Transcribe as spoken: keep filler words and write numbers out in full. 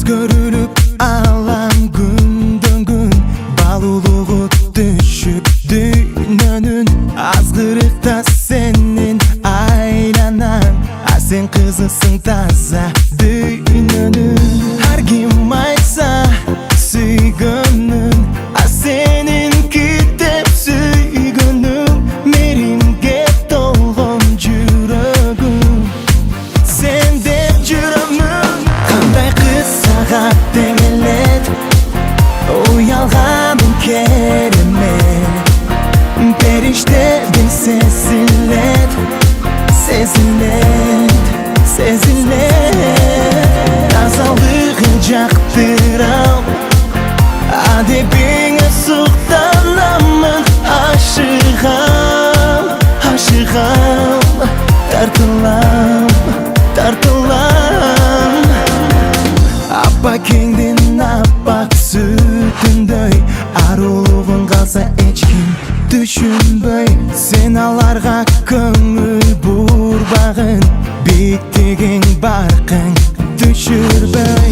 Өзгөрүлүп алам күндөн күн, балуулугу түшүп дүйнөнүн. Азгырыкта сенин айланам, а сен кызысың таза дүйнөнүн. Ар ким айтса сүйгөнүн, а сенинки деп сүйгөнүм. Мейримге толгон жүрөгүм, сен деп жүрөмүн. Кандай кыз сага тең элет, уялганым керемет. Периштеден сезилет, сезилет, сезилет. Тазалыгың жактырам, адебиңе суктанамын. Ашыгам, ашыгам, тартылам, тартылам. Аппакеңдин аппак сүтүндөй, арулугун калса эч ким түшүнбөй. Сен аларга көңүл бурбагын, биктигиң баркың түшүрбөй.